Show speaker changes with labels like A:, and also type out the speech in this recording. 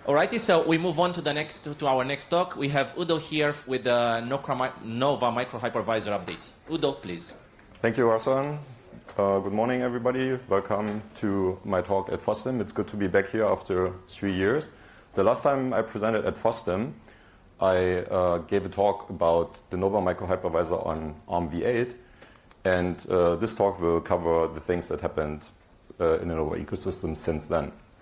A: Alrighty, so we move on to our next talk. We have Udo here with the Nova microhypervisor updates. Udo, please.
B: Thank you, Arsan. Good morning, everybody. Welcome to my talk at FOSDEM. It's good to be back here after 3 years. The last time I presented at FOSDEM, I gave a talk about the Nova microhypervisor on ARMv8, and this talk will cover the things that happened in the Nova ecosystem since then.